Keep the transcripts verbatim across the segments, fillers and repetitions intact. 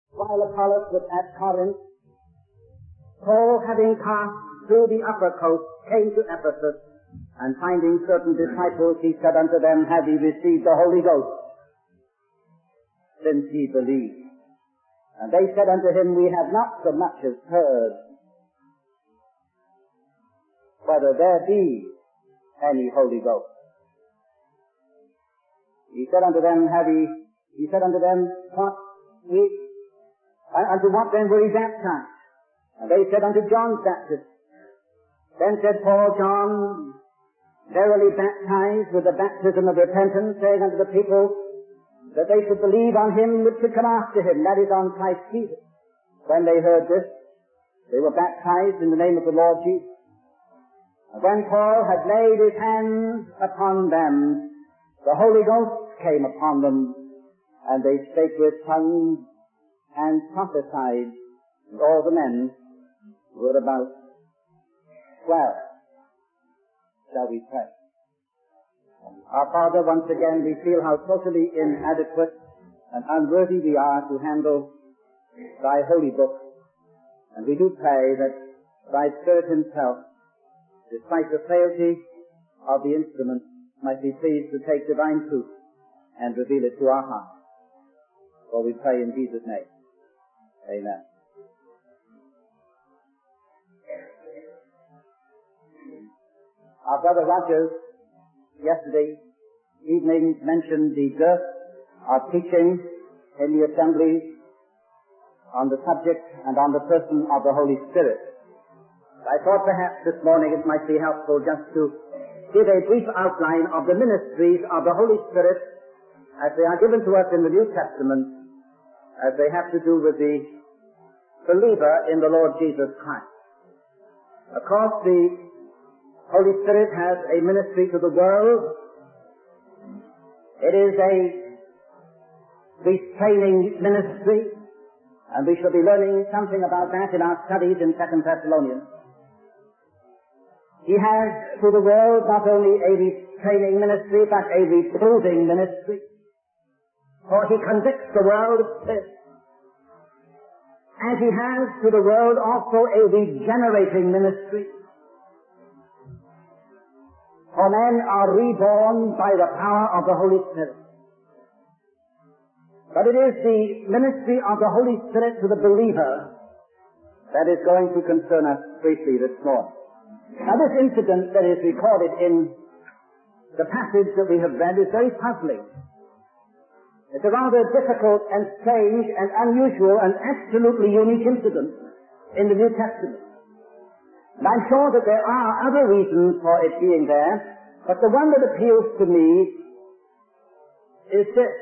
while Apollos was at Corinth, Paul, having passed through the upper coast, came to Ephesus, and finding certain disciples, he said unto them, Have ye received the Holy Ghost, since ye believe? And they said unto him, We have not so much as heard whether there be any Holy Ghost. He said unto them, Have ye, he said unto them, What ye, unto what then were ye baptized? And they said, Unto John's baptism. Then said Paul, John verily baptized with the baptism of repentance, saying unto the people that they should believe on him which should come after him, that is, on Christ Jesus. When they heard this, they were baptized in the name of the Lord Jesus. And when Paul had laid his hands upon them, the Holy Ghost came upon them, and they spake with tongues and prophesied, and all the men were about twelve. Shall we pray? Our Father, once again we feel how totally inadequate and unworthy we are to handle Thy holy book, and we do pray that Thy Spirit Himself, despite the frailty of the instrument, might be pleased to take divine truth and reveal it to our hearts. For we pray in Jesus' name. Amen. Our brother Rogers yesterday evening mentioned the dearth of teaching in the assemblies on the subject and on the person of the Holy Spirit. I thought perhaps this morning it might be helpful just to give a brief outline of the ministries of the Holy Spirit as they are given to us in the New Testament, as they have to do with the believer in the Lord Jesus Christ. Of course, the Holy Spirit has a ministry to the world. It is a restraining ministry, and we shall be learning something about that in our studies in Second Thessalonians. He has to the world not only a restraining ministry, but a reproving ministry, for he convicts the world of sin. And he has to the world also a regenerating ministry, for men are reborn by the power of the Holy Spirit. But it is the ministry of the Holy Spirit to the believer that is going to concern us briefly this morning. Now, this incident that is recorded in the passage that we have read is very puzzling. It's a rather difficult and strange and unusual and absolutely unique incident in the New Testament. And I'm sure that there are other reasons for it being there, but the one that appeals to me is this.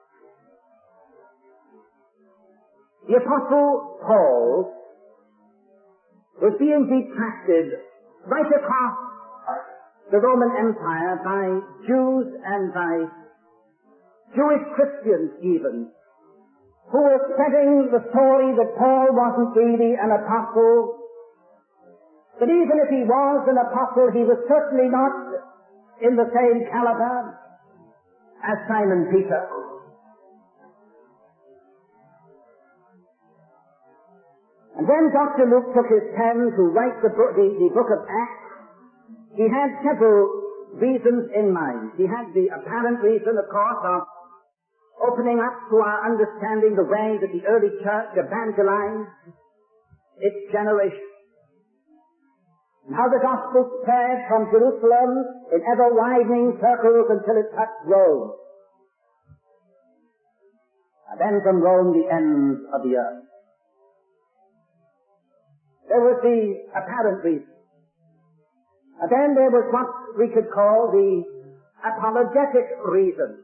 The Apostle Paul was being detracted right across the Roman Empire by Jews and by Jewish Christians even, who were spreading the story that Paul wasn't really an apostle, that even if he was an apostle, he was certainly not in the same caliber as Simon Peter. And when Doctor Luke took his pen to write the book, the, the book of Acts, he had several reasons in mind. He had the apparent reason, of course, of opening up to our understanding the way that the early church evangelized its generation, and how the gospel spread from Jerusalem in ever-widening circles until it touched Rome, and then from Rome the ends of the earth. There was the apparent reason. And then there was what we could call the apologetic reason.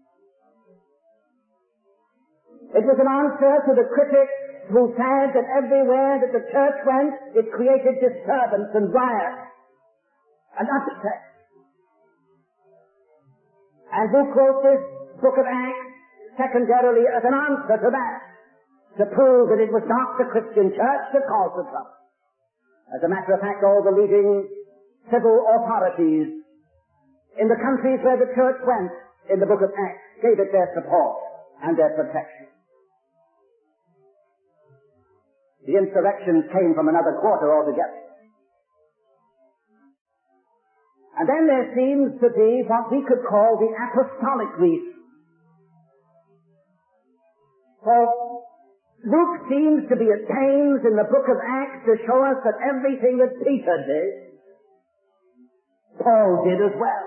It was an answer to the critics who said that everywhere that the church went, it created disturbance and riot and upset. And who quote this book of Acts secondarily as an answer to that, to prove that it was not the Christian church that caused the trouble. As a matter of fact, all the leading civil authorities in the countries where the church went in the book of Acts gave it their support and their protection. The insurrections came from another quarter altogether. And then there seems to be what we could call the apostolic reason. For Luke seems to be at pains in the book of Acts to show us that everything that Peter did, Paul did as well.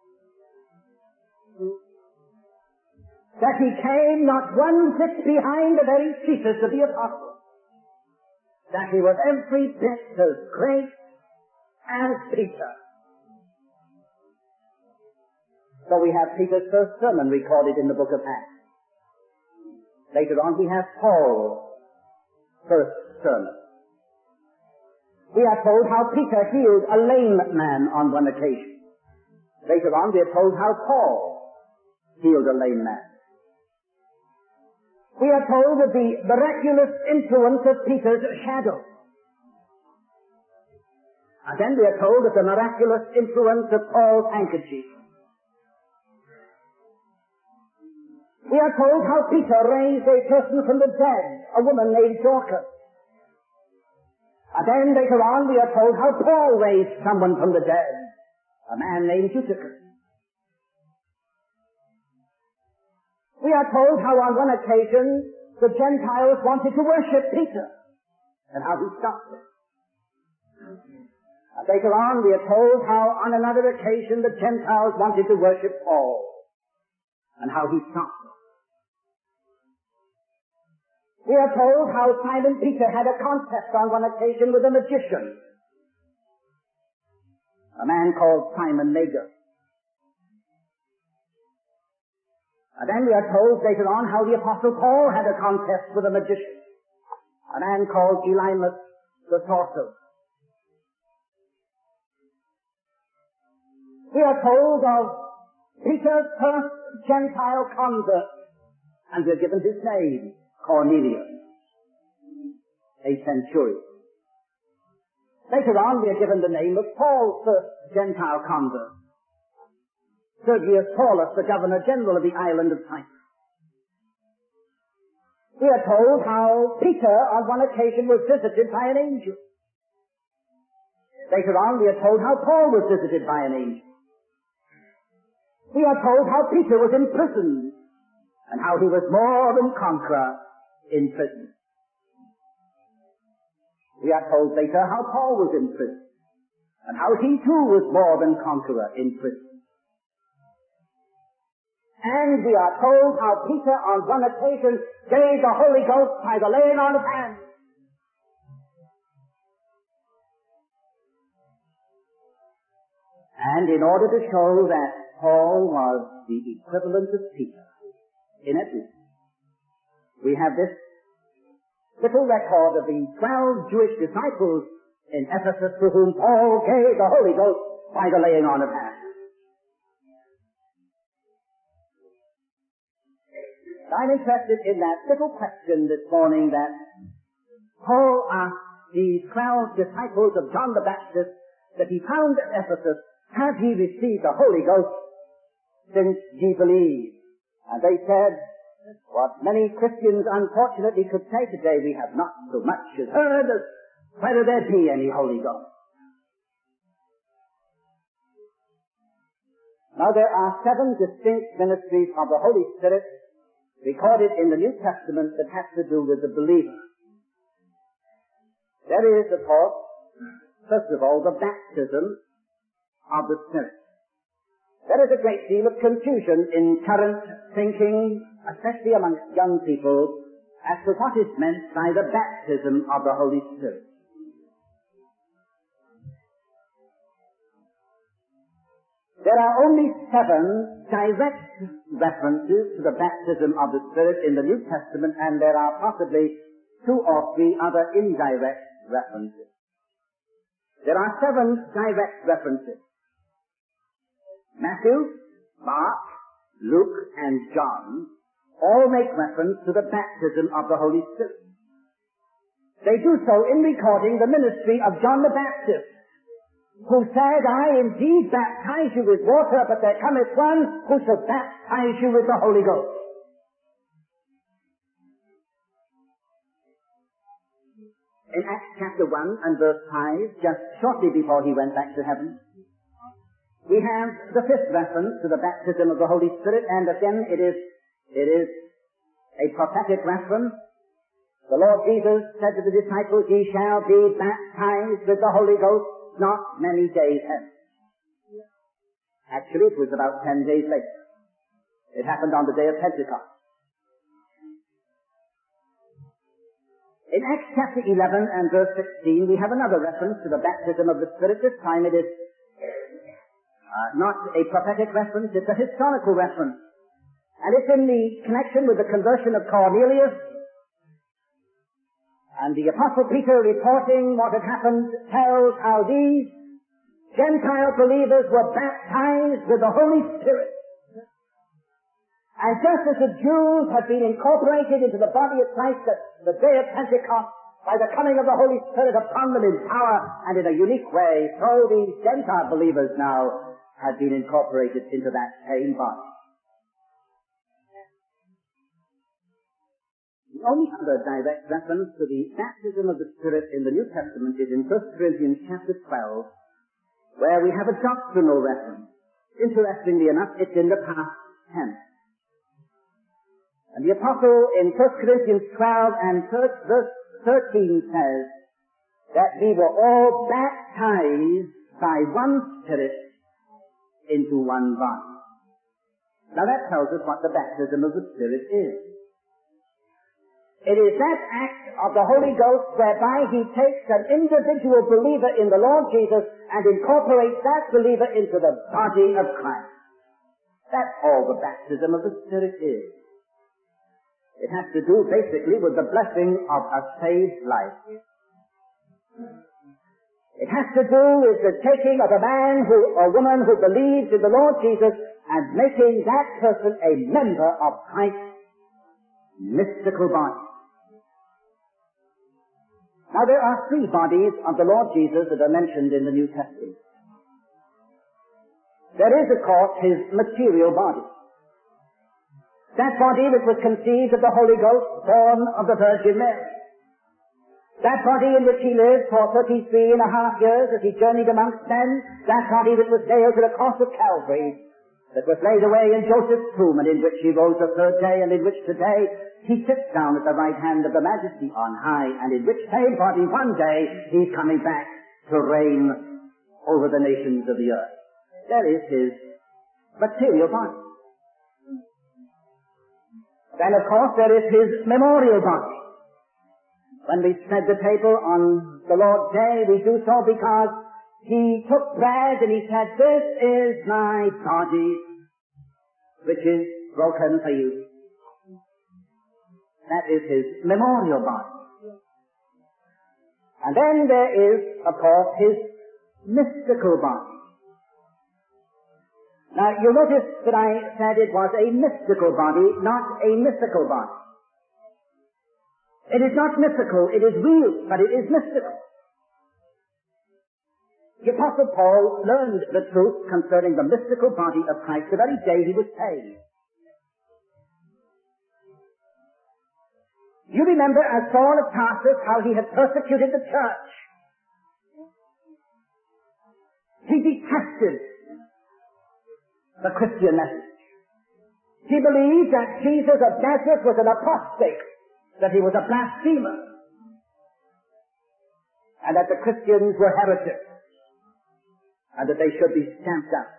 That he came not one whit behind the very chiefest of the apostles. That he was every bit as great as Peter. So we have Peter's first sermon recorded in the book of Acts. Later on we have Paul's first sermon. We are told how Peter healed a lame man on one occasion. Later on we are told how Paul healed a lame man. We are told of the miraculous influence of Peter's shadow. And then we are told of the miraculous influence of Paul's handkerchief. We are told how Peter raised a person from the dead, a woman named Dorcas. And then later on we are told how Paul raised someone from the dead, a man named Eutychus. We are told how on one occasion the Gentiles wanted to worship Peter, and how he stopped them. And later on we are told how on another occasion the Gentiles wanted to worship Paul, and how he stopped them. We are told how Simon Peter had a contest on one occasion with a magician, a man called Simon Magus. And then we are told later on how the Apostle Paul had a contest with a magician, a man called Elymas the sorcerer. We are told of Peter's first Gentile convert, and we're given his name, Cornelius, a centurion. Later on we are given the name of Paul's first Gentile convert, Sergius Paulus, the Governor General of the island of Cyprus. We are told how Peter on one occasion was visited by an angel. Later on we are told how Paul was visited by an angel. We are told how Peter was imprisoned and how he was more than conqueror in prison. We are told later how Paul was in prison and how he too was more than conqueror in prison. And we are told how Peter on one occasion gave the Holy Ghost by the laying on of hands. And in order to show that Paul was the equivalent of Peter in everything, we have this little record of the twelve Jewish disciples in Ephesus to whom Paul gave the Holy Ghost by the laying on of hands. I'm interested in that little question this morning that Paul asked these twelve disciples of John the Baptist that he found at Ephesus, have ye received the Holy Ghost since ye believe? And they said, what many Christians unfortunately could say today, we have not so much as heard as whether there be any Holy Ghost. Now there are seven distinct ministries of the Holy Spirit recorded in the New Testament that have to do with the believer. There is, of course, first of all, the baptism of the Spirit. There is a great deal of confusion in current thinking, especially amongst young people, as to what is meant by the baptism of the Holy Spirit. There are only seven direct references to the baptism of the Spirit in the New Testament, and there are possibly two or three other indirect references. There are seven direct references. Matthew, Mark, Luke, and John all make reference to the baptism of the Holy Spirit. They do so in recording the ministry of John the Baptist, who said, I indeed baptize you with water, but there cometh one who shall baptize you with the Holy Ghost. in Acts chapter one and verse five, just shortly before he went back to heaven, we have the fifth reference to the baptism of the Holy Spirit, and again it is, it is a prophetic reference. The Lord Jesus said to the disciples, "Ye shall be baptized with the Holy Ghost not many days hence." Actually, it was about ten days later. It happened on the day of Pentecost. In Acts chapter eleven and verse sixteen, we have another reference to the baptism of the Spirit. This time it is uh, not a prophetic reference, it's a historical reference. And it's in the connection with the conversion of Cornelius. And the Apostle Peter, reporting what had happened, tells how these Gentile believers were baptized with the Holy Spirit. And just as the Jews had been incorporated into the body of Christ at the day of Pentecost by the coming of the Holy Spirit upon them in power and in a unique way, so these Gentile believers now had been incorporated into that same body. The only other direct reference to the baptism of the Spirit in the New Testament is in First Corinthians chapter twelve, where we have a doctrinal reference. Interestingly enough, it's in the past tense. And the apostle in First Corinthians twelve and verse thirteen says that we were all baptized by one Spirit into one body. Now that tells us what the baptism of the Spirit is. It is that act of the Holy Ghost whereby He takes an individual believer in the Lord Jesus and incorporates that believer into the body of Christ. That's all the baptism of the Spirit is. It has to do basically with the blessing of a saved life. It has to do with the taking of a man who, or woman who believes in the Lord Jesus and making that person a member of Christ's mystical body. Now there are three bodies of the Lord Jesus that are mentioned in the New Testament. There is, of course, His material body. That body that was conceived of the Holy Ghost, born of the Virgin Mary. That body in which He lived for thirty-three and a half years as He journeyed amongst men. That body that was nailed to the cross of Calvary, that was laid away in Joseph's tomb, and in which He rose the third day, and in which today He sits down at the right hand of the Majesty on high, and in which same body one day He's coming back to reign over the nations of the earth. That is His material body. Then, of course, there is His memorial body. When we spread the table on the Lord's Day, we do so because He took bread and He said, "This is my body, which is broken for you." That is His memorial body. And then there is, of course, His mystical body. Now, you'll notice that I said it was a mystical body, not a mythical body. It is not mythical, it is real, but it is mystical. The Apostle Paul learned the truth concerning the mystical body of Christ the very day he was saved. You remember as Saul of Tarsus how he had persecuted the church. He detested the Christian message. He believed that Jesus of Nazareth was an apostate, that he was a blasphemer, and that the Christians were heretics, and that they should be stamped out.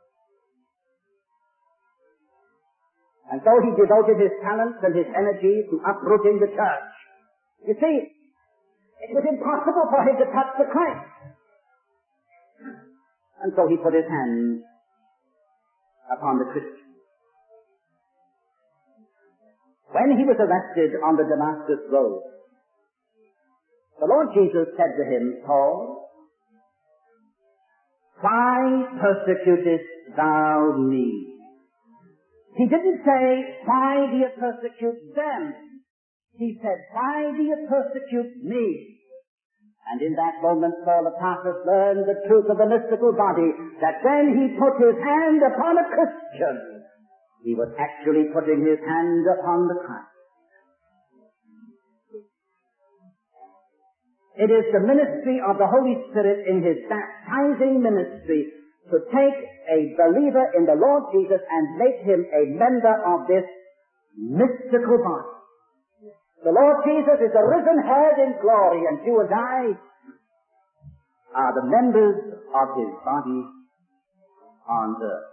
And so he devoted his talents and his energy to uprooting the church. You see, it was impossible for him to touch the Christ. And so he put his hands upon the Christians. When he was arrested on the Damascus road, the Lord Jesus said to him, "Paul, why persecutest thou me?" He didn't say, "Why do you persecute them?" He said, "Why do you persecute me?" And in that moment, Saul of Tarsus learned the truth of the mystical body, that when he put his hand upon a Christian, he was actually putting his hand upon the Christ. It is the ministry of the Holy Spirit in His baptizing ministry to take a believer in the Lord Jesus and make him a member of this mystical body. The Lord Jesus is the risen head in glory, and you and I are the members of His body on earth.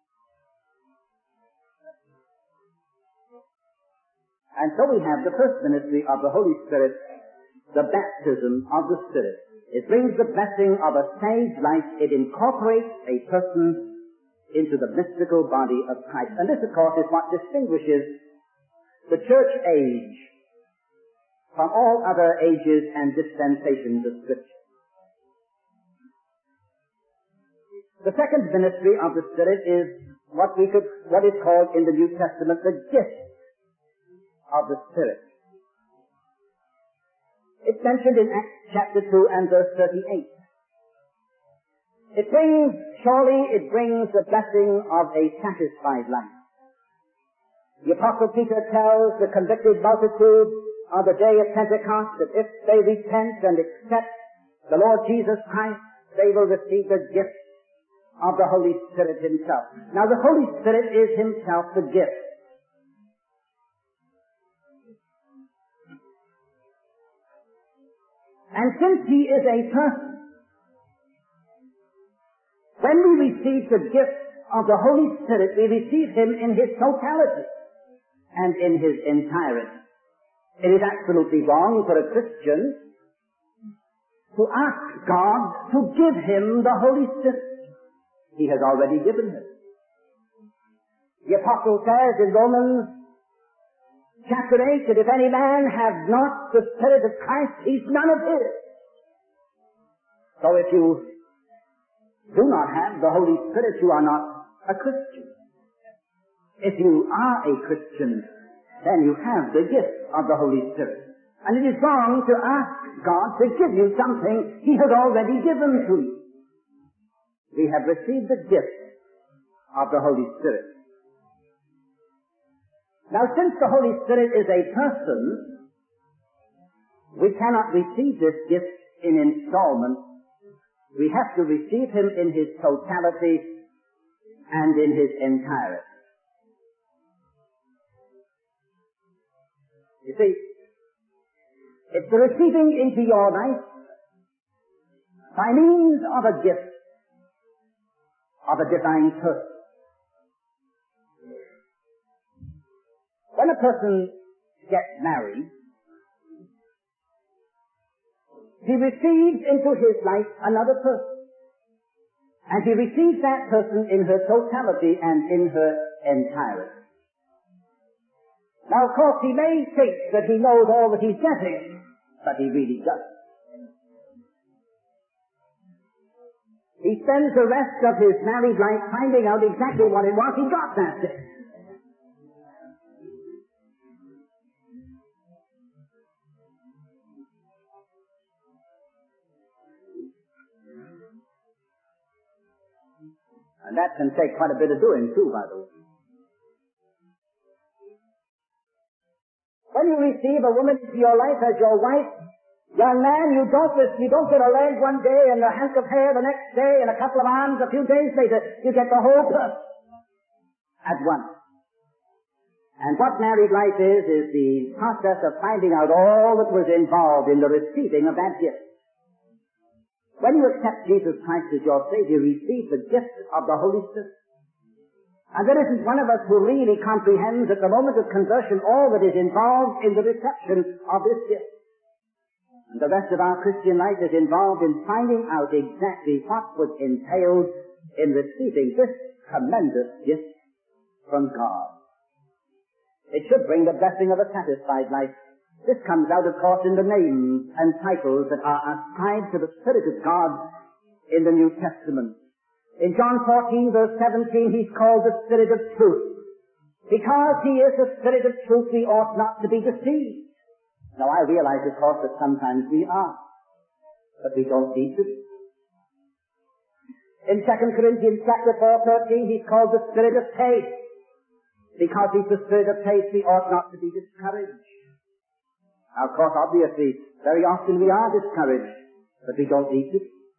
And so we have the first ministry of the Holy Spirit, the baptism of the Spirit. It brings the blessing of a saved life. It incorporates a person into the mystical body of Christ. And this, of course, is what distinguishes the church age from all other ages and dispensations of Scripture. The second ministry of the Spirit is what we could, what is called in the New Testament the gift of the Spirit. It's mentioned in Acts chapter two and verse thirty-eight. It brings, surely it brings the blessing of a satisfied life. The Apostle Peter tells the convicted multitude on the day of Pentecost that if they repent and accept the Lord Jesus Christ, they will receive the gift of the Holy Spirit Himself. Now the Holy Spirit is Himself the gift. And since He is a person, when we receive the gift of the Holy Spirit, we receive Him in His totality and in His entirety. It is absolutely wrong for a Christian to ask God to give him the Holy Spirit. He has already given it. The Apostle says in Romans chapter eight that if any man have not the Spirit of Christ, he's none of His. So if you do not have the Holy Spirit, you are not a Christian. If you are a Christian, then you have the gift of the Holy Spirit. And it is wrong to ask God to give you something He has already given to you. We have received the gift of the Holy Spirit. Now, since the Holy Spirit is a person, we cannot receive this gift in installments. We have to receive Him in His totality and in His entirety. You see, it's the receiving into your life by means of a gift of a divine person. When a person gets married, he receives into his life another person. And he receives that person in her totality and in her entirety. Now, of course, he may think that he knows all that he's getting, but he really doesn't. He spends the rest of his married life finding out exactly what it was he got that day. And that can take quite a bit of doing, too, by the way. When you receive a woman into your life as your wife, young man, you don't, you don't get a leg one day and a hank of hair the next day and a couple of arms a few days later. You get the whole person at once. And what married life is, is the process of finding out all that was involved in the receiving of that gift. When you accept Jesus Christ as your Savior, you receive the gift of the Holy Spirit. And there isn't one of us who really comprehends at the moment of conversion all that is involved in the reception of this gift. And the rest of our Christian life is involved in finding out exactly what was entailed in receiving this tremendous gift from God. It should bring the blessing of a satisfied life. This comes out, of course, in the names and titles that are ascribed to the Spirit of God in the New Testament. In John fourteen, verse seventeen, He's called the Spirit of Truth. Because He is the Spirit of Truth, we ought not to be deceived. Now, I realize, of course, that sometimes we are, but we don't need to be. In Second Corinthians chapter four, thirteen, He's called the Spirit of Faith. Because He's the Spirit of Faith, we ought not to be discouraged. Now, of course, obviously, very often we are discouraged, but we don't need to.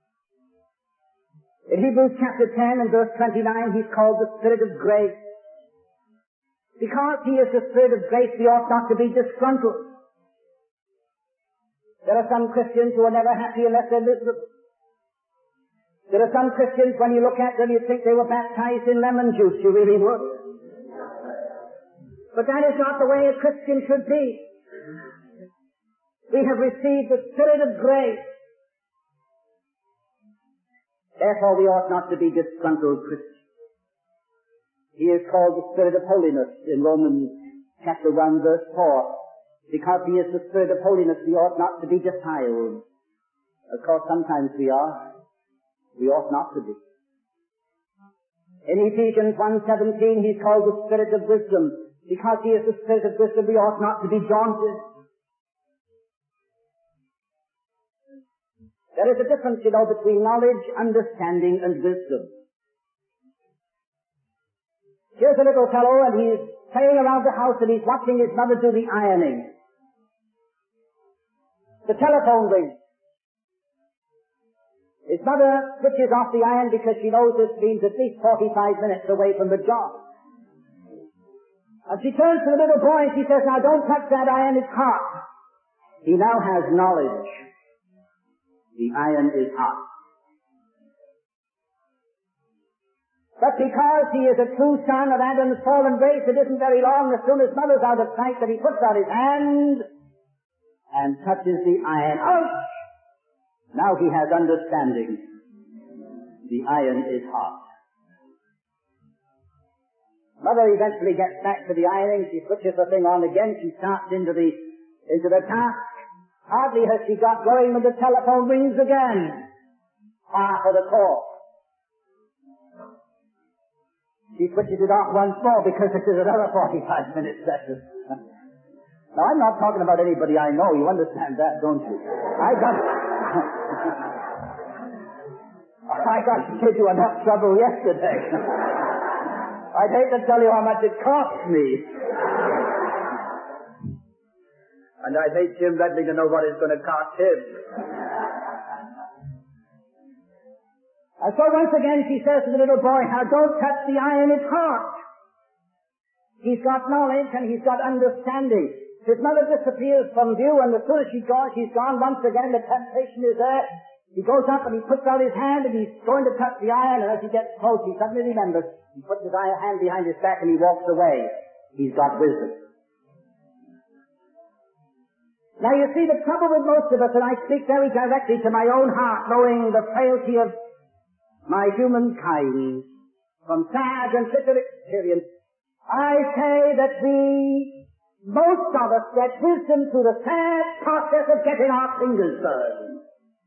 In Hebrews chapter ten and verse twenty-nine, he's called the Spirit of grace. Because he is the Spirit of grace, we ought not to be disgruntled. There are some Christians who are never happy unless they're miserable. There are some Christians, when you look at them, you think they were baptized in lemon juice. You really would. But that is not the way a Christian should be. We have received the Spirit of grace. Therefore, we ought not to be disgruntled Christians. He is called the Spirit of holiness in Romans chapter one, verse four. Because he is the Spirit of holiness, we ought not to be defiled. Of course, sometimes we are. We ought not to be. In Ephesians one seventeen, he's called the Spirit of wisdom. Because he is the Spirit of wisdom, we ought not to be daunted. There is a difference, you know, between knowledge, understanding, and wisdom. Here's a little fellow, and he's playing around the house, and he's watching his mother do the ironing. The telephone rings. His mother switches off the iron because she knows this means at least forty-five minutes away from the job. And she turns to the little boy and she says, now don't touch that iron, it's hot. He now has knowledge. The iron is hot. But because he is a true son of Adam's fallen race, it isn't very long, as soon as mother's out of sight, that he puts out his hand and touches the iron. Ouch! Now he has understanding. The iron is hot. Mother eventually gets back to the ironing. She switches the thing on again. She starts into the into the task. Hardly has she got going when the telephone rings again. Ah, for the call. She switches it off once more because it is another forty-five minute session. Now, I'm not talking about anybody I know. You understand that, don't you? I got... I got to give you enough trouble yesterday. I'd hate to tell you how much it cost me. And I'd hate Jim Redley to know what it's going to cost him. And so once again she says to the little boy, now don't touch the iron, it's hot. He's got knowledge and he's got understanding. His mother disappears from view, and as soon as she goes, she's gone once again, the temptation is there. He goes up and he puts out his hand and he's going to touch the iron, and as he gets close, he suddenly remembers. He puts his hand behind his back and he walks away. He's got wisdom. Now you see, the trouble with most of us, and I speak very directly to my own heart, knowing the frailty of my humankind, from sad and bitter experience, I say that we, most of us, get wisdom through the sad process of getting our fingers burned.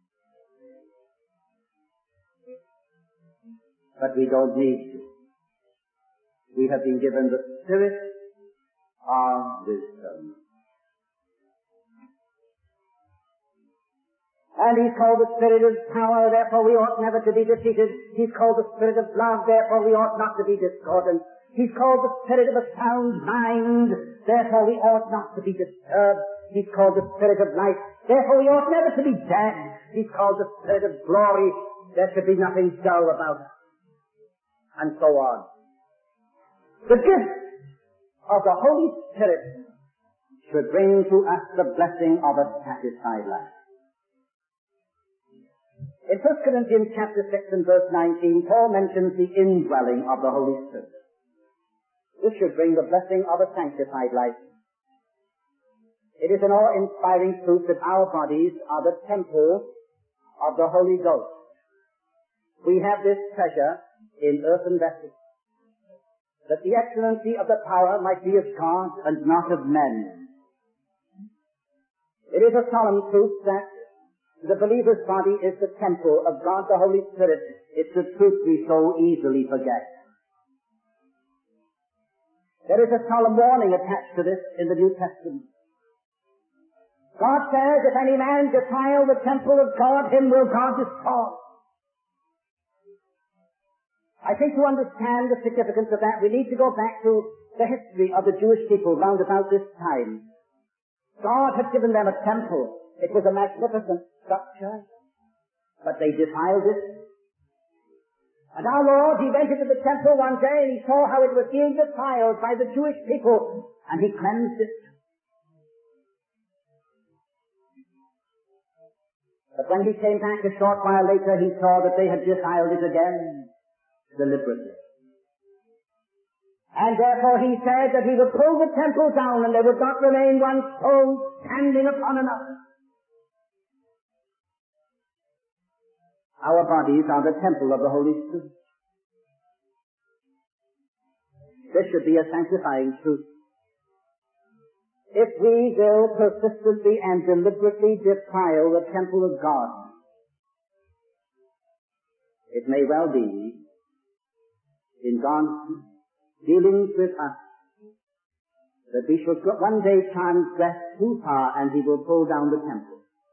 But we don't need to. We have been given the Spirit of wisdom. And he's called the Spirit of power, therefore we ought never to be defeated. He's called the Spirit of love, therefore we ought not to be discordant. He's called the Spirit of a sound mind, therefore we ought not to be disturbed. He's called the Spirit of life, therefore we ought never to be dead. He's called the Spirit of glory, there should be nothing dull about us. And so on. The gift of the Holy Spirit should bring to us the blessing of a satisfied life. In First Corinthians chapter six and verse nineteen, Paul mentions the indwelling of the Holy Spirit. This should bring the blessing of a sanctified life. It is an awe-inspiring truth that our bodies are the temple of the Holy Ghost. We have this treasure in earthen vessels, that the excellency of the power might be of God and not of men. It is a solemn truth that the believer's body is the temple of God the Holy Spirit. It's a truth we so easily forget. There is a solemn warning attached to this in the New Testament. God says, if any man defile the temple of God, him will God destroy. I think to understand the significance of that, we need to go back to the history of the Jewish people round about this time. God had given them a temple. It was a magnificent structure, but they defiled it. And our Lord, He went into the temple one day and He saw how it was being defiled by the Jewish people, and He cleansed it. But when He came back a short while later, He saw that they had defiled it again, deliberately. And therefore He said that He would pull the temple down and there would not remain one stone standing upon another. Our bodies are the temple of the Holy Spirit. This should be a sanctifying truth. If we will persistently and deliberately defile the temple of God, it may well be, in God's dealings with us, that we shall one day transgress too far and He will pull down the temple.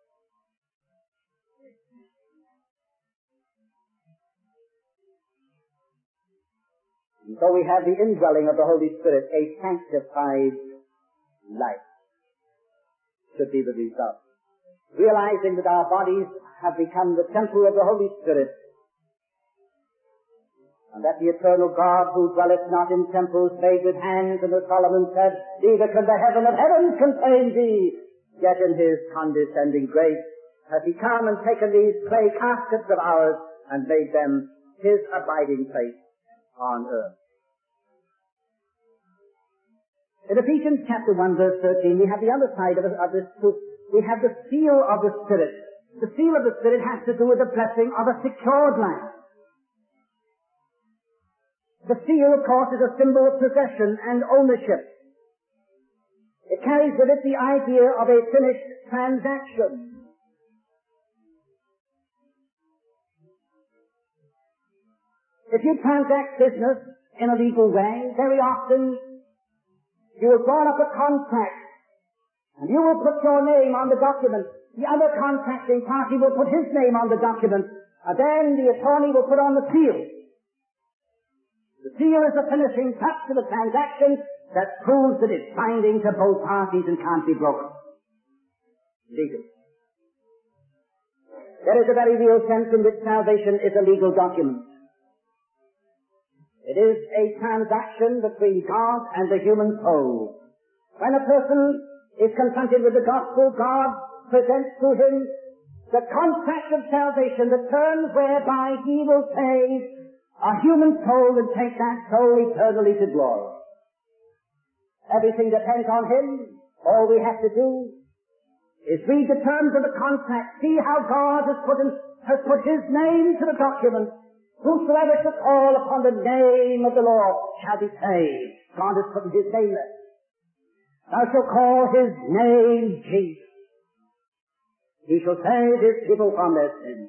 And so we have the indwelling of the Holy Spirit, a sanctified life should be the result. Realizing that our bodies have become the temple of the Holy Spirit, and that the eternal God who dwelleth not in temples made with hands, and as Solomon said, neither can the heaven of heavens contain thee, yet in His condescending grace has He come and taken these clay caskets of ours and made them His abiding place on earth. In Ephesians chapter one verse thirteen, we have the other side of, of this truth. We have the seal of the Spirit. The seal of the Spirit has to do with the blessing of a secured life. The seal, of course, is a symbol of possession and ownership. It carries with it the idea of a finished transaction. If you transact business in a legal way, very often you will draw up a contract and you will put your name on the document. The other contracting party will put his name on the document, and then the attorney will put on the seal. The seal is the finishing touch to the transaction that proves that it's binding to both parties and can't be broken. Legal. There is a very real sense in which salvation is a legal document. It is a transaction between God and the human soul. When a person is confronted with the gospel, God presents to him the contract of salvation, the terms whereby He will save a human soul and take that soul eternally to glory. Everything depends on Him. All we have to do is read the terms of the contract, see how God has put, in, has put His name to the document. Whosoever shall call upon the name of the Lord shall be saved. God has put His name there. Thou shalt call His name Jesus. He shall save His people from their sins.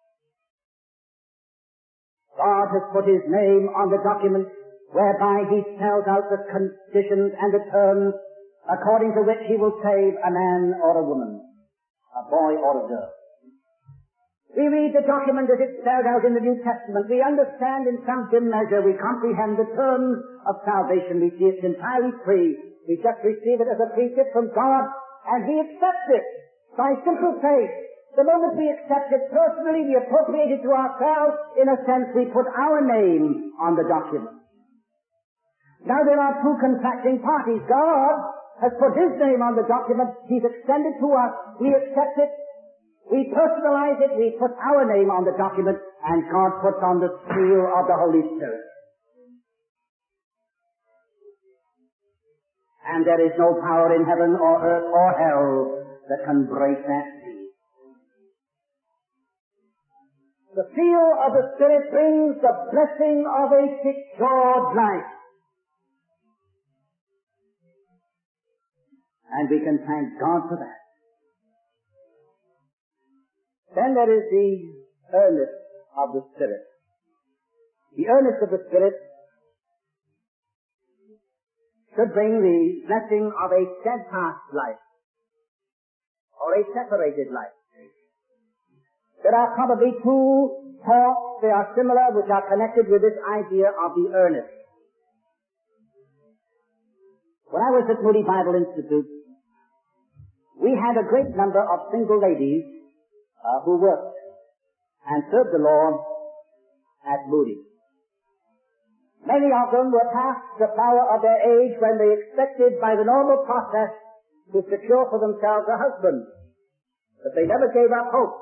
God has put His name on the document whereby He spells out the conditions and the terms according to which He will save a man or a woman, a boy or a girl. We read the document as it's spelled out in the New Testament. We understand in some dim measure, we comprehend the terms of salvation. We see it's entirely free. We just receive it as a free gift from God, and we accept it by simple faith. The moment we accept it personally, we appropriate it to ourselves. In a sense, we put our name on the document. Now there are two contracting parties. God has put His name on the document. He's extended to us. We accept it. We personalize it, we put our name on the document, and God puts on the seal of the Holy Spirit. And there is no power in heaven or earth or hell that can break that seal. The seal of the Spirit brings the blessing of a secured life. And we can thank God for that. Then there is the earnest of the Spirit. The earnest of the Spirit should bring the blessing of a steadfast life, or a separated life. There are probably two thoughts, they are similar, which are connected with this idea of the earnest. When I was at Moody Bible Institute, we had a great number of single ladies uh, who worked and served the Lord at Moody. Many of them were past the flower of their age when they expected by the normal process to secure for themselves a husband. But they never gave up hope.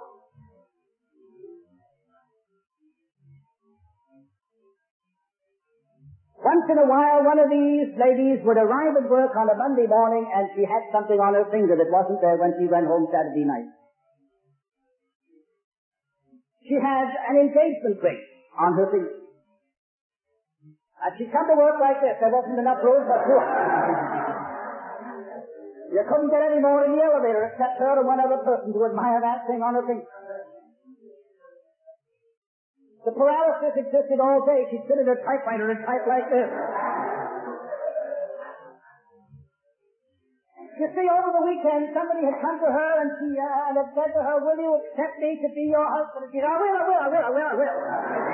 Once in a while, one of these ladies would arrive at work on a Monday morning and she had something on her finger that wasn't there when she went home Saturday night. She had an engagement ring on her finger. And she'd come to work like this. There wasn't enough room for two. You couldn't get any more in the elevator except her and one other person to admire that thing on her finger. The paralysis existed all day. She'd sit at her typewriter and type like this. You see, over the weekend, somebody had come to her and she uh, and had said to her, "Will you accept me to be your husband?" And she said, "I will, I will, I will, I will, I will."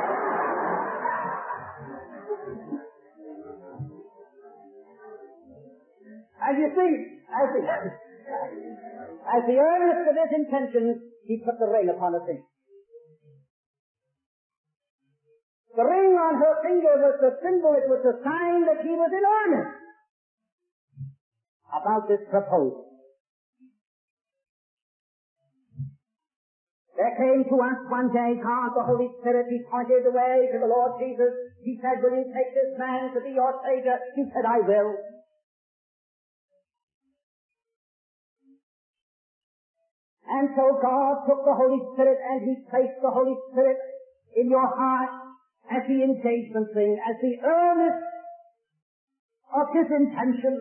And you see, as the, as the earnest of his intention, he put the ring upon her finger. The ring on her finger was the symbol, it was the sign that he was in earnest about this proposal. There came to us one day God, the Holy Spirit, he pointed the way to the Lord Jesus. He said, "Will you take this man to be your Savior?" He said, "I will." And so God took the Holy Spirit and he placed the Holy Spirit in your heart as the engagement ring, as the earnest of his intention.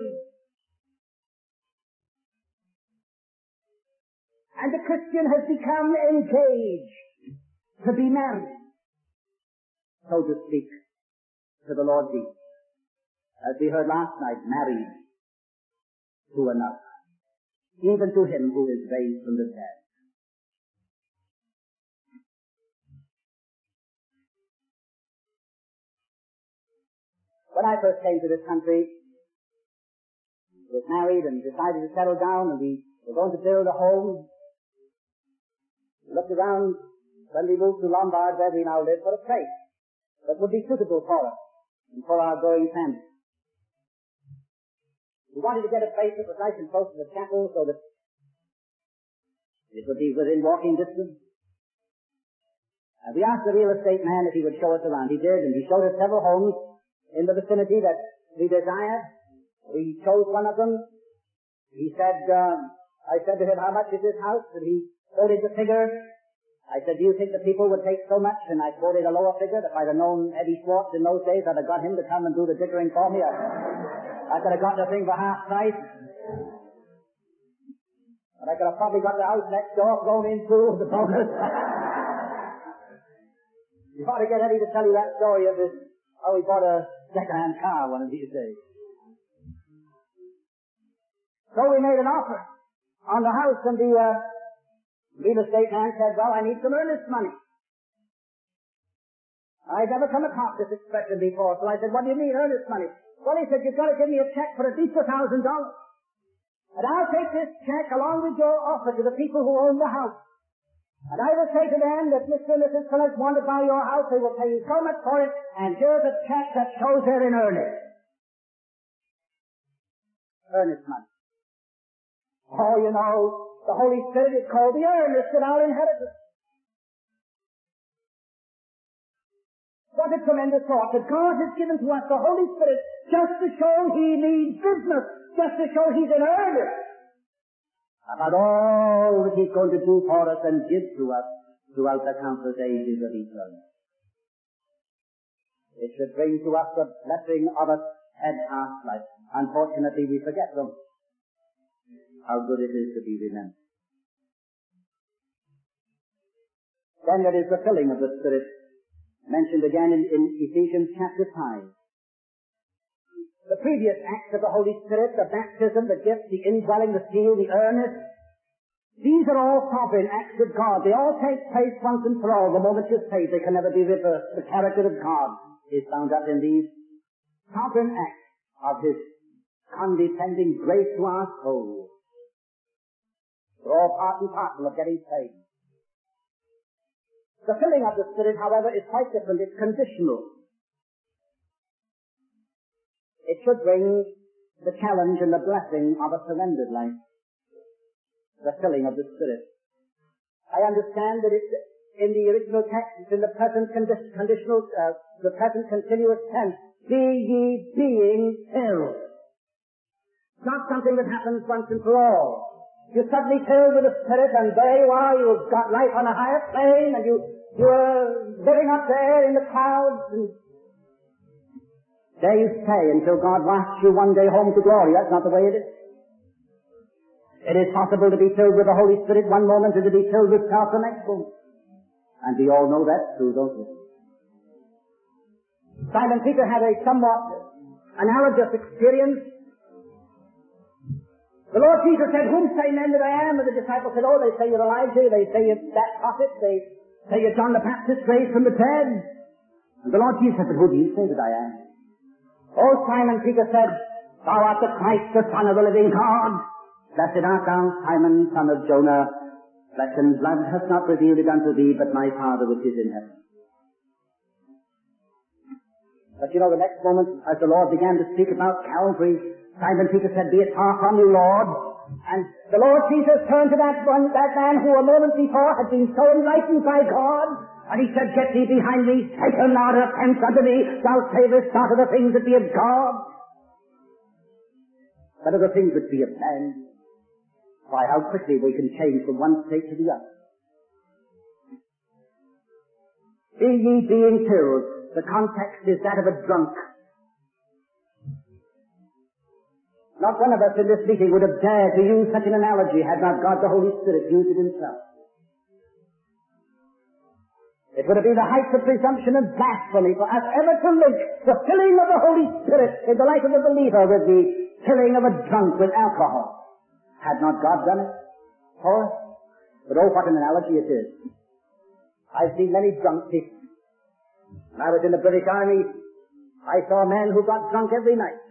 And the Christian has become engaged to be married, so to speak, to the Lord Jesus. As we heard last night, married to another, even to him who is raised from the dead. When I first came to this country, I was married and decided to settle down, and we were going to build a home. We looked around when we moved to Lombard, where we now live, for a place that would be suitable for us and for our growing family. We wanted to get a place that was nice and close to the chapel so that it would be within walking distance. And we asked the real estate man if he would show us around. He did, and he showed us several homes in the vicinity that we desired. We chose one of them. He said, uh, I said to him, "How much is this house?" And he quoted the figure. I said, "Do you think the people would take so much?" And I quoted a lower figure. If I'd have known Eddie Schwartz in those days, I'd have got him to come and do the dickering for me. I, I could have got the thing for half price. But I could have probably got the house next door thrown in too, the bonus. You ought to get Eddie to tell you that story of this, how he bought a second-hand car one of these days. So we made an offer on the house, and the uh, real estate man said, "Well, I need some earnest money." I'd never come across this expression before, so I said, "What do you mean, earnest money?" Well, he said, "You've got to give me a check for at least a thousand dollars. And I'll take this check along with your offer to the people who own the house. And I will say to them that Mister and Missus Phillips want to buy your house. They will pay you so much for it, and here's a check that shows they're in earnest." Earnest money. Oh, you know, the Holy Spirit is called the earnest in our inheritance. What a tremendous thought that God has given to us the Holy Spirit just to show he means business, just to show he's in earnest about all that he's going to do for us and give to us throughout the countless ages of eternity. It should bring to us the blessing of a steadfast life. Unfortunately, we forget them. How good it is to be remembered. Then there is the filling of the Spirit, mentioned again in, in Ephesians chapter five. The previous acts of the Holy Spirit, the baptism, the gift, the indwelling, the seal, the earnest, these are all sovereign acts of God. They all take place once and for all. The moment you're saved, they can never be reversed. The character of God is bound up in these sovereign acts of His condescending grace to our souls. They're all part and parcel of getting saved. The filling of the Spirit, however, is quite different. It's conditional. It should bring the challenge and the blessing of a surrendered life. The filling of the Spirit. I understand that it's in the original text, it's in the present condi- conditional, uh, the present continuous tense. Be ye being filled. It's not something that happens once and for all. You're suddenly filled with the Spirit, and there you are, you've got life on a higher plane, and you, you're living up there in the clouds, and there you stay until God wafts you one day home to glory. That's not the way it is. It is possible to be filled with the Holy Spirit one moment and to be filled with self the next moment. And we all know that's true, don't we? Simon Peter had a somewhat analogous experience. The Lord Jesus said, "Whom say men that I am?" And the disciples said, "Oh, they say you're Elijah, they say you're that prophet, they say you're John the Baptist raised from the dead." And the Lord Jesus said, "But who do you say that I am?" Oh, Simon Peter said, "Thou art the Christ, the Son of the living God. Blessed art thou, Simon, son of Jonah. Flesh and blood hath not revealed it unto thee, but my Father which is in heaven." But you know, the next moment, as the Lord began to speak about Calvary, Simon Peter said, "Be it far from you, Lord." And the Lord Jesus turned to that one, that man who a moment before had been so enlightened by God, and he said, "Get thee behind me, Satan, not offense unto thee. Thou savest not of the things that be of God, but of the things that be of man." Why, how quickly we can change from one state to the other. Be ye being filled. The context is that of a drunk. Not one of us in this meeting would have dared to use such an analogy had not God the Holy Spirit used it himself. It would have been the height of presumption and blasphemy for us ever to link the filling of the Holy Spirit in the life of the believer with the filling of a drunk with alcohol. Had not God done it for us? But oh, what an analogy it is. I've seen many drunk people. When I was in the British Army, I saw men who got drunk every night.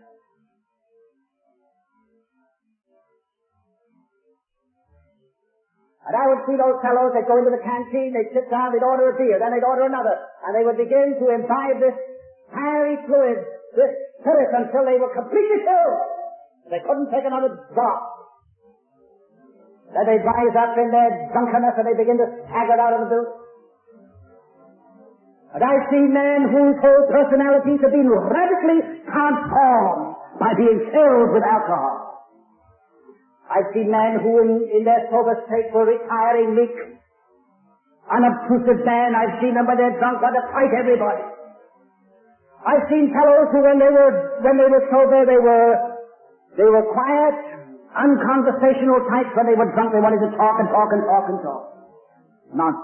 And I would see those fellows, they'd go into the canteen, they'd sit down, they'd order a beer, then they'd order another, and they would begin to imbibe this fiery fluid, this spirit, until they were completely filled. They couldn't take another drop. Then they'd rise up in their drunkenness and they begin to stagger out of the building. And I've seen men whose whole personalities have been radically transformed by being filled with alcohol. I've seen men who in, in their sober state were retiring, meek, unobtrusive men. I've seen them when they're drunk want to fight everybody. I've seen fellows who when they were, when they were sober, they were, they were quiet, unconversational types. When they were drunk, they wanted to talk and talk and talk and talk. Nonsense.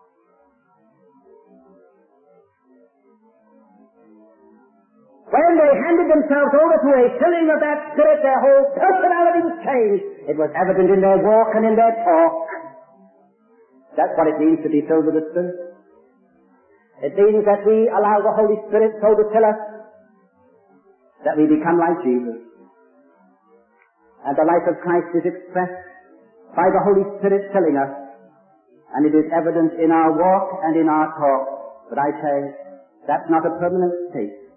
When they handed themselves over to a filling of that Spirit, their whole personality was changed. It was evident in their walk and in their talk. That's what it means to be filled with the Spirit. It means that we allow the Holy Spirit so to fill us that we become like Jesus. And the life of Christ is expressed by the Holy Spirit filling us. And it is evident in our walk and in our talk. But I say, that's not a permanent state.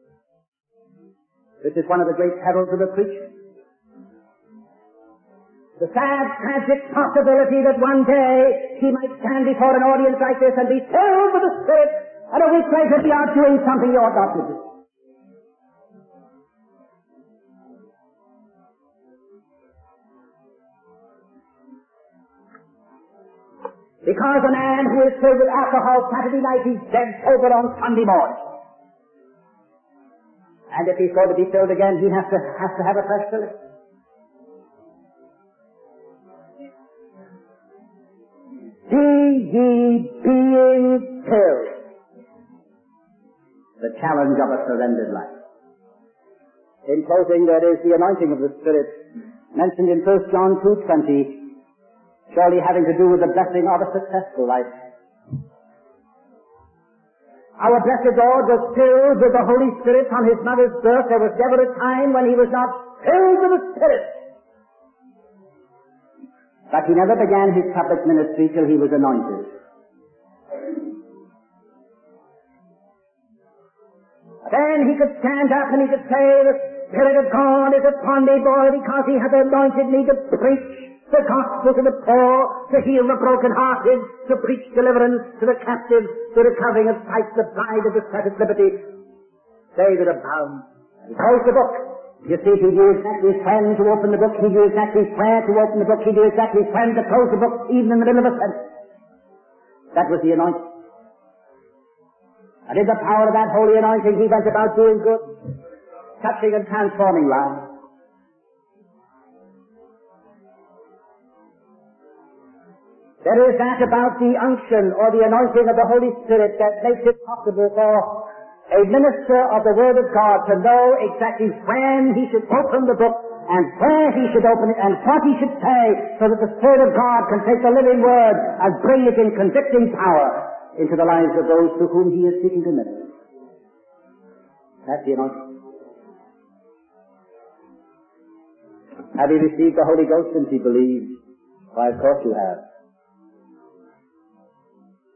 This is one of the great perils of the preacher. The sad, tragic possibility that one day he might stand before an audience like this and be filled with the Spirit, and a week later be out doing something he ought not to do. Because a man who is filled with alcohol Saturday night, he's dead sober on Sunday morning. And if he's going to be filled again, he has to, has to have a fresh filling. Be ye being filled. The challenge of a surrendered life. In closing, there is the anointing of the Spirit mentioned in First John two twenty, surely having to do with the blessing of a successful life. Our blessed Lord was filled with the Holy Spirit from his mother's birth. There was never a time when he was not filled with the Spirit. But he never began his public ministry till he was anointed. Then he could stand up and he could say, the Spirit of God is upon me, boy, because he hath anointed me to preach the gospel to the poor, to heal the broken-hearted, to preach deliverance to the captives, the recovering of sight, the blind, and to set at liberty they that are bound. He closed the book. You see, he knew exactly when to open the book, he knew exactly where to open the book, he knew exactly when to close the book, even in the middle of a sentence. That was the anointing. And in the power of that holy anointing, he went about doing good, touching and transforming lives. There is that about the unction or the anointing of the Holy Spirit that makes it possible for a minister of the Word of God to know exactly when he should open the book and where he should open it and what he should say, so that the Spirit of God can take the living Word and bring it in convicting power into the lives of those to whom he is seeking to minister. That's the anointing. Have you received the Holy Ghost since you believed? Why, of course you have.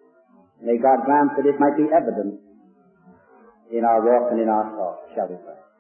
May God grant that it might be evident in our walk and in our thought. Shall we pray?